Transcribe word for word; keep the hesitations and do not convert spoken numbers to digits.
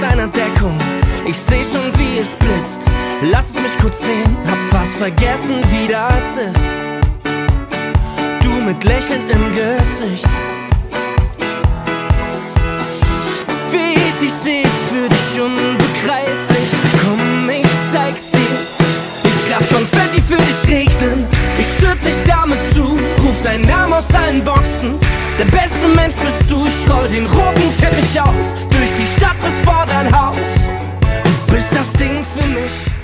bist eine Entdeckung, ich seh schon, wie es blitzt. Lass es mich kurz sehen, hab fast vergessen, wie das ist. Du mit Lächeln im Gesicht. Wie ich dich seh, ist für dich unbegreiflich. Komm, ich zeig's dir. Ich lass Konfetti für dich regnen. Ich schütt dich damit zu, ruf deinen Namen aus allen Boxen. Der beste Mensch bist du, ich roll den roten Teppich aus. Durch die Stadt bis vor dein Haus. Du bist das Ding für mich.